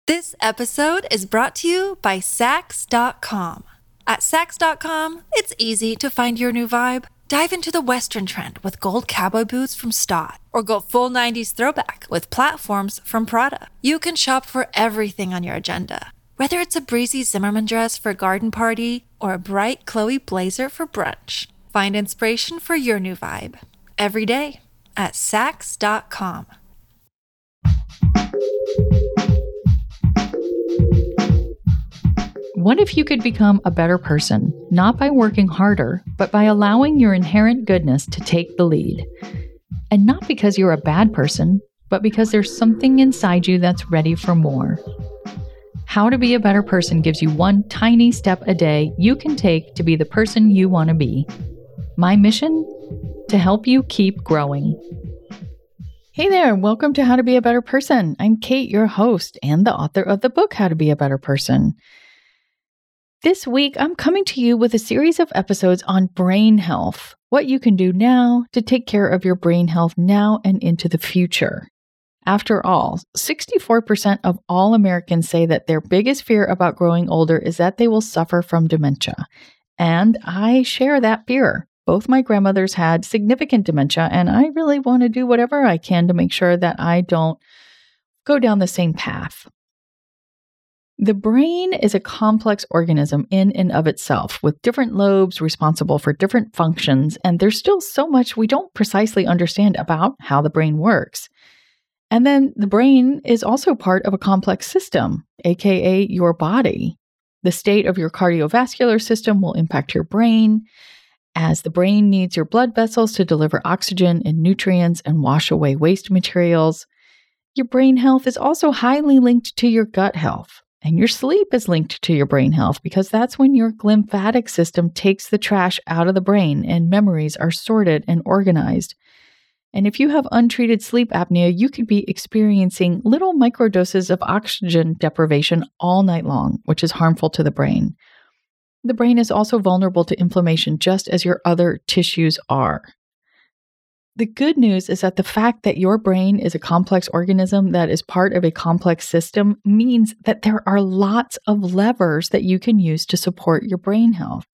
This episode is brought to you by Sax.com. At Sax.com, it's easy to find your new vibe. Dive into the Western trend with gold cowboy boots from Stott, or go full 90s throwback with platforms from Prada. You can shop for everything on your agenda, whether it's a breezy Zimmermann dress for a garden party or a bright Chloe blazer for brunch. Find inspiration for your new vibe every day at Sax.com. What if you could become a better person, not by working harder, but by allowing your inherent goodness to take the lead? And not because you're a bad person, but because there's something inside you that's ready for more. How to Be a Better Person gives you one tiny step a day you can take to be the person you want to be. My mission? To help you keep growing. Hey there, welcome to How to Be a Better Person. I'm Kate, your host and the author of the book, How to Be a Better Person. This week, I'm coming to you with a series of episodes on brain health, what you can do now to take care of your brain health now and into the future. After all, 64% of all Americans say that their biggest fear about growing older is that they will suffer from dementia. And I share that fear. Both my grandmothers had significant dementia, and I really want to do whatever I can to make sure that I don't go down the same path. The brain is a complex organism in and of itself, with different lobes responsible for different functions, and there's still so much we don't precisely understand about how the brain works. And then the brain is also part of a complex system, aka your body. The state of your cardiovascular system will impact your brain, as the brain needs your blood vessels to deliver oxygen and nutrients and wash away waste materials. Your brain health is also highly linked to your gut health. And your sleep is linked to your brain health because that's when your lymphatic system takes the trash out of the brain and memories are sorted and organized. And if you have untreated sleep apnea, you could be experiencing little microdoses of oxygen deprivation all night long, which is harmful to the brain. The brain is also vulnerable to inflammation just as your other tissues are. The good news is that the fact that your brain is a complex organism that is part of a complex system means that there are lots of levers that you can use to support your brain health.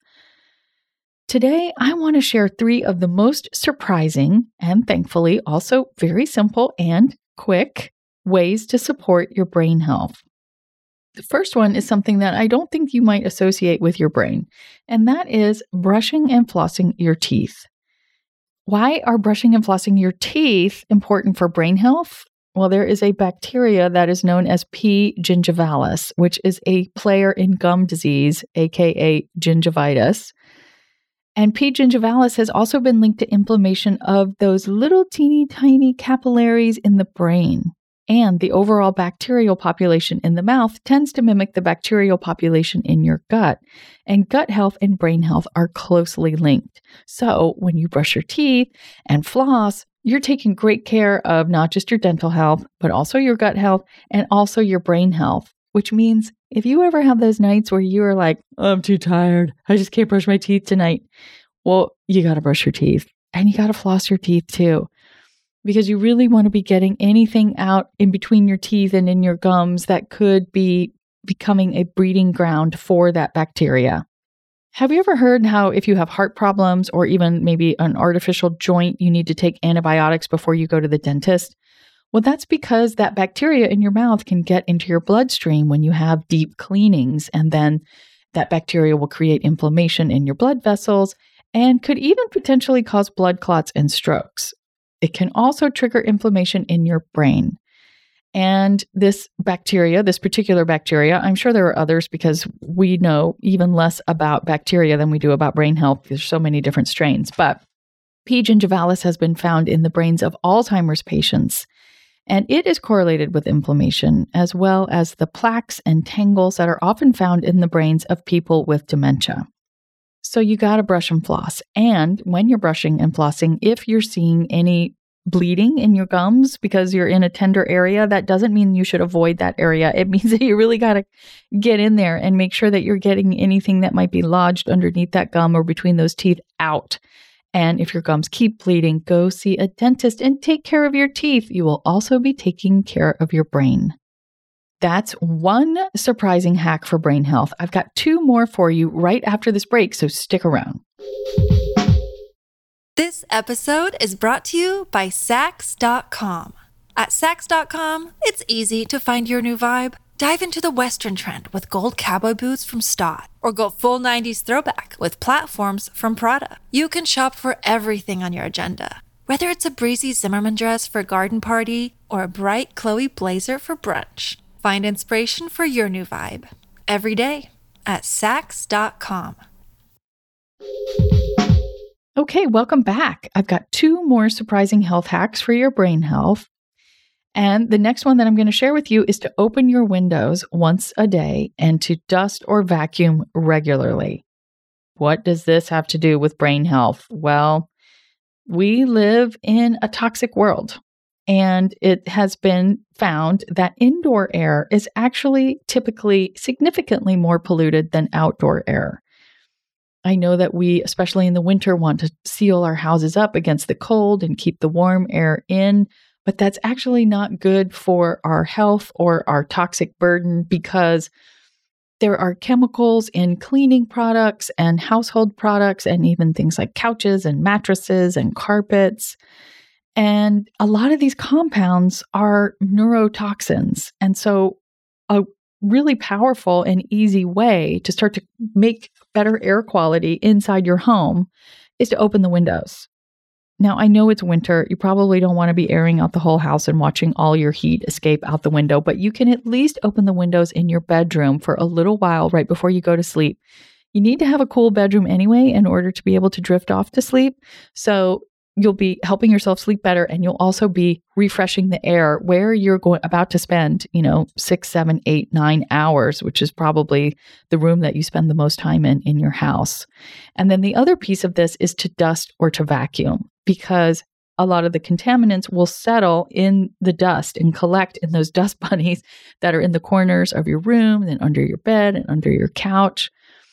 Today, I want to share 3 of the most surprising and thankfully also very simple and quick ways to support your brain health. The first one is something that I don't think you might associate with your brain, and that is brushing and flossing your teeth. Why are brushing and flossing your teeth important for brain health? Well, there is a bacteria that is known as P. gingivalis, which is a player in gum disease, aka gingivitis. And P. gingivalis has also been linked to inflammation of those little teeny tiny capillaries in the brain. And the overall bacterial population in the mouth tends to mimic the bacterial population in your gut. And gut health and brain health are closely linked. So when you brush your teeth and floss, you're taking great care of not just your dental health, but also your gut health and also your brain health. Which means if you ever have those nights where you are like, I'm too tired, I just can't brush my teeth tonight. Well, you got to brush your teeth and you got to floss your teeth too. Because you really want to be getting anything out in between your teeth and in your gums that could be becoming a breeding ground for that bacteria. Have you ever heard how if you have heart problems or even maybe an artificial joint, you need to take antibiotics before you go to the dentist? Well, that's because that bacteria in your mouth can get into your bloodstream when you have deep cleanings, and then that bacteria will create inflammation in your blood vessels and could even potentially cause blood clots and strokes. It can also trigger inflammation in your brain. And this particular bacteria, I'm sure there are others because we know even less about bacteria than we do about brain health. There's so many different strains. But P. gingivalis has been found in the brains of Alzheimer's patients. And it is correlated with inflammation, as well as the plaques and tangles that are often found in the brains of people with dementia. So you got to brush and floss. And when you're brushing and flossing, if you're seeing any bleeding in your gums because you're in a tender area, that doesn't mean you should avoid that area. It means that you really got to get in there and make sure that you're getting anything that might be lodged underneath that gum or between those teeth out. And if your gums keep bleeding, go see a dentist and take care of your teeth. You will also be taking care of your brain. That's one surprising hack for brain health. I've got two more for you right after this break, so stick around. This episode is brought to you by Sax.com. At Sax.com, it's easy to find your new vibe. Dive into the Western trend with gold cowboy boots from Stott, or go full 90s throwback with platforms from Prada. You can shop for everything on your agenda, whether it's a breezy Zimmermann dress for a garden party or a bright Chloe blazer for brunch. Find inspiration for your new vibe every day at Sax.com. Okay, welcome back. I've got two more surprising health hacks for your brain health. And the next one that I'm going to share with you is to open your windows once a day and to dust or vacuum regularly. What does this have to do with brain health? Well, we live in a toxic world, and it has been found that indoor air is actually typically significantly more polluted than outdoor air. I know that we, especially in the winter, want to seal our houses up against the cold and keep the warm air in, but that's actually not good for our health or our toxic burden because there are chemicals in cleaning products and household products and even things like couches and mattresses and carpets. And a lot of these compounds are neurotoxins. And so a really powerful and easy way to start to make better air quality inside your home is to open the windows. Now, I know it's winter. You probably don't want to be airing out the whole house and watching all your heat escape out the window, but you can at least open the windows in your bedroom for a little while right before you go to sleep. You need to have a cool bedroom anyway in order to be able to drift off to sleep. So you'll be helping yourself sleep better, and you'll also be refreshing the air where you're about to spend, 6, 7, 8, 9 hours, which is probably the room that you spend the most time in your house. And then the other piece of this is to dust or to vacuum, because a lot of the contaminants will settle in the dust and collect in those dust bunnies that are in the corners of your room and under your bed and under your couch.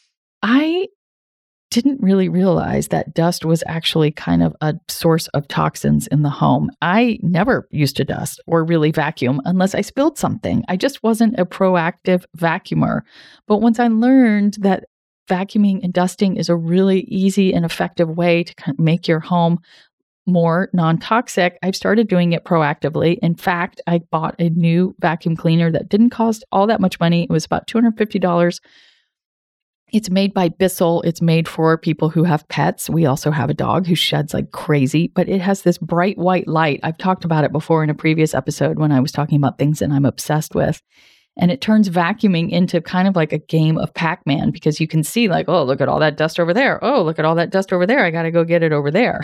I didn't really realize that dust was actually kind of a source of toxins in the home. I never used to dust or really vacuum unless I spilled something. I just wasn't a proactive vacuumer. But once I learned that vacuuming and dusting is a really easy and effective way to kind of make your home more non-toxic, I've started doing it proactively. In fact, I bought a new vacuum cleaner that didn't cost all that much money. It was about $250. It's made by Bissell. It's made for people who have pets. We also have a dog who sheds like crazy, but it has this bright white light. I've talked about it before in a previous episode when I was talking about things that I'm obsessed with. And it turns vacuuming into kind of like a game of Pac-Man, because you can see like, oh, look at all that dust over there. Oh, look at all that dust over there. I got to go get it over there.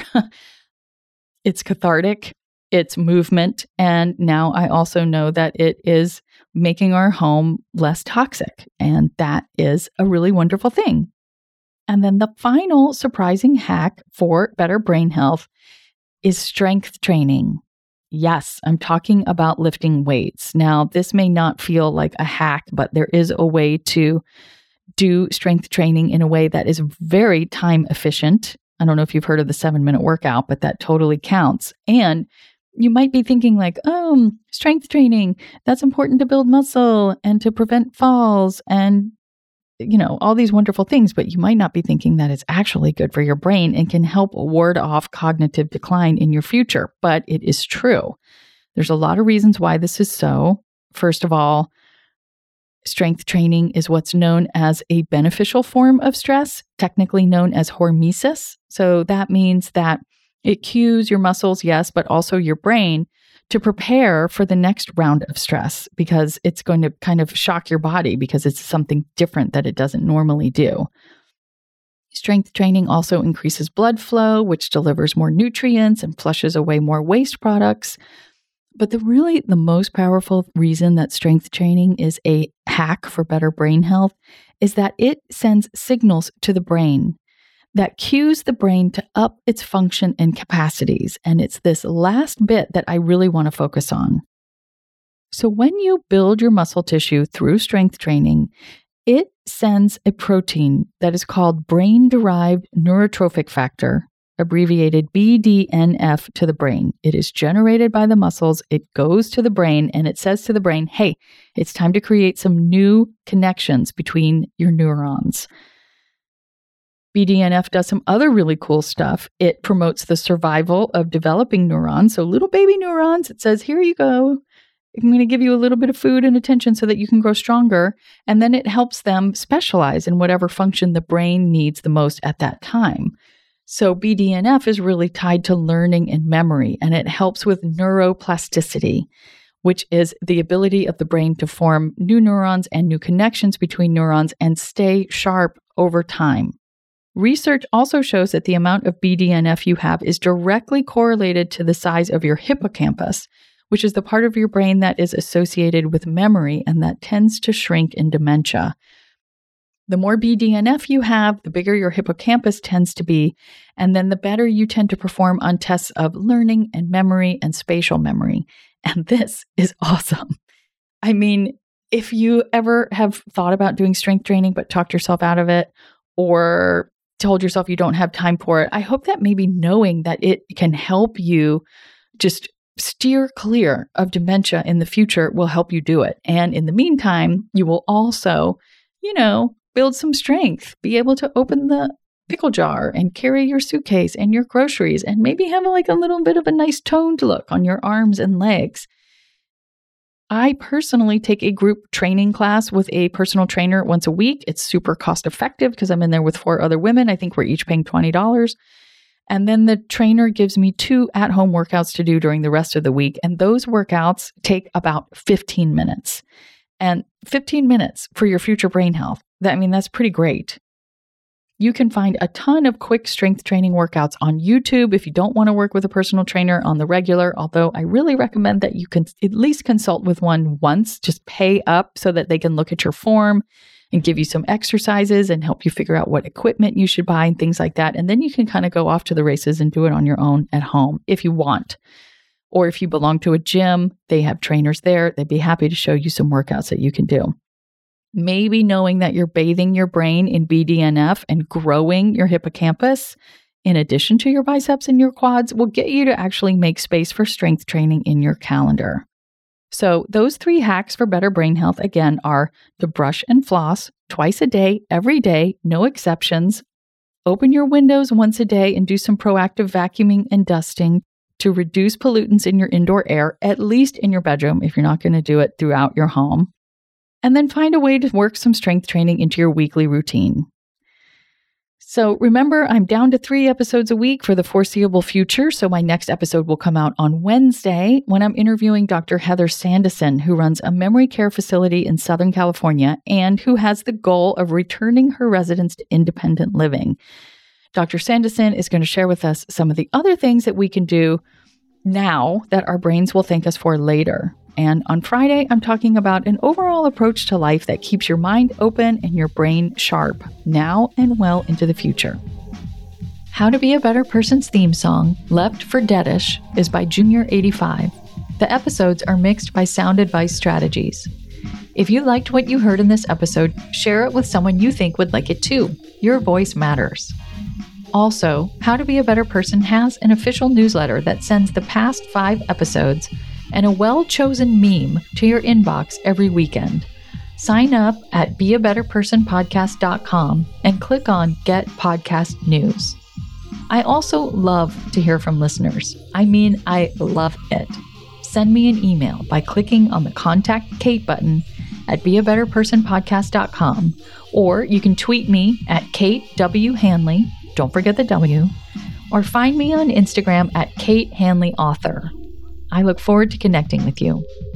It's cathartic. It's movement. And now I also know that it is making our home less toxic. And that is a really wonderful thing. And then the final surprising hack for better brain health is strength training. Yes, I'm talking about lifting weights. Now, this may not feel like a hack, but there is a way to do strength training in a way that is very time efficient. I don't know if you've heard of the 7-minute workout, but that totally counts. And you might be thinking like, oh, strength training, that's important to build muscle and to prevent falls and, all these wonderful things. But you might not be thinking that it's actually good for your brain and can help ward off cognitive decline in your future. But it is true. There's a lot of reasons why this is so. First of all, strength training is what's known as a beneficial form of stress, technically known as hormesis. So that means that it cues your muscles, yes, but also your brain to prepare for the next round of stress, because it's going to kind of shock your body because it's something different that it doesn't normally do. Strength training also increases blood flow, which delivers more nutrients and flushes away more waste products. But the most powerful reason that strength training is a hack for better brain health is that it sends signals to the brain that cues the brain to up its function and capacities. And it's this last bit that I really want to focus on. So when you build your muscle tissue through strength training, it sends a protein that is called brain-derived neurotrophic factor, abbreviated BDNF, to the brain. It is generated by the muscles. It goes to the brain and it says to the brain, hey, it's time to create some new connections between your neurons. BDNF does some other really cool stuff. It promotes the survival of developing neurons. So little baby neurons, it says, here you go. I'm going to give you a little bit of food and attention so that you can grow stronger. And then it helps them specialize in whatever function the brain needs the most at that time. So BDNF is really tied to learning and memory, and it helps with neuroplasticity, which is the ability of the brain to form new neurons and new connections between neurons and stay sharp over time. Research also shows that the amount of BDNF you have is directly correlated to the size of your hippocampus, which is the part of your brain that is associated with memory and that tends to shrink in dementia. The more BDNF you have, the bigger your hippocampus tends to be, and then the better you tend to perform on tests of learning and memory and spatial memory. And this is awesome. I mean, if you ever have thought about doing strength training but talked yourself out of it, or told yourself you don't have time for it, I hope that maybe knowing that it can help you just steer clear of dementia in the future will help you do it. And in the meantime, you will also, build some strength, be able to open the pickle jar and carry your suitcase and your groceries and maybe have a little bit of a nice toned look on your arms and legs. I personally take a group training class with a personal trainer once a week. It's super cost effective because I'm in there with 4 other women. I think we're each paying $20. And then the trainer gives me 2 at-home workouts to do during the rest of the week. And those workouts take about 15 minutes. And 15 minutes for your future brain health. That's pretty great. You can find a ton of quick strength training workouts on YouTube if you don't want to work with a personal trainer on the regular, although I really recommend that you can at least consult with one once. Just pay up so that they can look at your form and give you some exercises and help you figure out what equipment you should buy and things like that. And then you can kind of go off to the races and do it on your own at home if you want. Or if you belong to a gym, they have trainers there. They'd be happy to show you some workouts that you can do. Maybe knowing that you're bathing your brain in BDNF and growing your hippocampus, in addition to your biceps and your quads, will get you to actually make space for strength training in your calendar. So those 3 hacks for better brain health, again, are to brush and floss twice a day, every day, no exceptions. Open your windows once a day and do some proactive vacuuming and dusting to reduce pollutants in your indoor air, at least in your bedroom if you're not going to do it throughout your home. And then find a way to work some strength training into your weekly routine. So remember, I'm down to 3 episodes a week for the foreseeable future. So my next episode will come out on Wednesday when I'm interviewing Dr. Heather Sandison, who runs a memory care facility in Southern California and who has the goal of returning her residents to independent living. Dr. Sandison is going to share with us some of the other things that we can do now that our brains will thank us for later. And on Friday, I'm talking about an overall approach to life that keeps your mind open and your brain sharp now and well into the future. How to Be a Better Person's theme song, Left for Deadish, is by Junior85. The episodes are mixed by Sound Advice Strategies. If you liked what you heard in this episode, share it with someone you think would like it too. Your voice matters. Also, How to Be a Better Person has an official newsletter that sends the past 5 episodes and a well-chosen meme to your inbox every weekend. Sign up at beabetterpersonpodcast.com and click on Get Podcast News. I also love to hear from listeners. I love it. Send me an email by clicking on the Contact Kate button at beabetterpersonpodcast.com, or you can tweet me at Kate W. Hanley, don't forget the W, or find me on Instagram at Kate Hanley Author. I look forward to connecting with you.